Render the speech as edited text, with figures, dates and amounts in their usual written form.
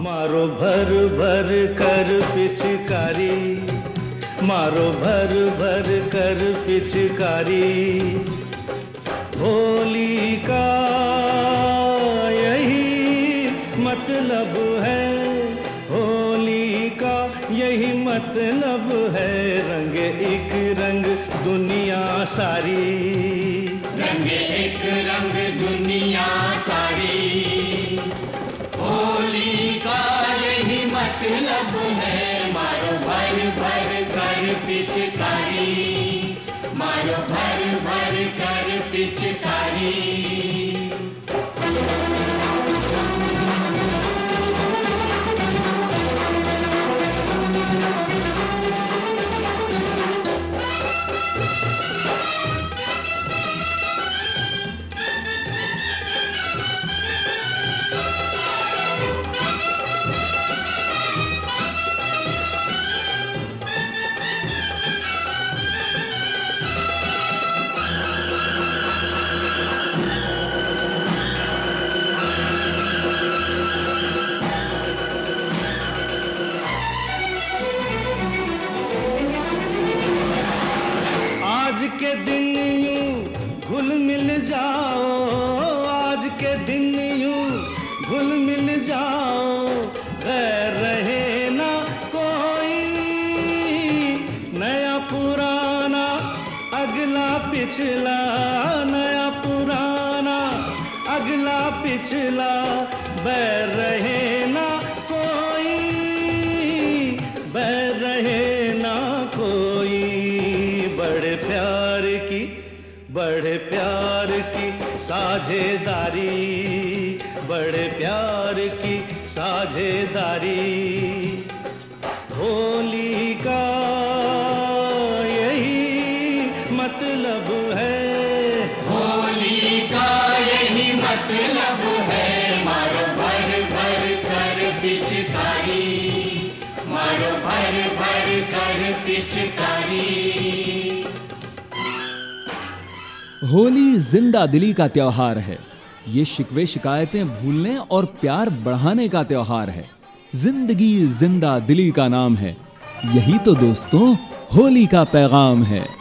मारो भर भर कर पिचकारी, मारो भर भर कर पिचकारी, होली का यही मतलब है, होली का यही मतलब है। रंग एक रंग दुनिया सारी, रंग एक रंग दुनिया सारी, होली का यही मतलब है। मारो भर भर कर पिचकारी, मारो भर भर कर पिचकारी। आज के दिन यूं घुल मिल जाओ, आज के दिन यूं घुल मिल जाओ, गैर रहे ना कोई, नया पुराना अगला पिछला, नया पुराना अगला पिछला, बैर रहे ना कोई, बैर रहे ना कोई। बड़े प्यार की साझेदारी, बड़े प्यार की साझेदारी, होली का यही मतलब है, होली का यही मतलब है। मारो भर भर कर पिचकारी, मारो भर भर कर पिचकारी। होली जिंदा दिली का त्योहार है। ये शिकवे शिकायतें भूलने और प्यार बढ़ाने का त्योहार है। जिंदगी जिंदा दिली का नाम है। यही तो दोस्तों होली का पैगाम है।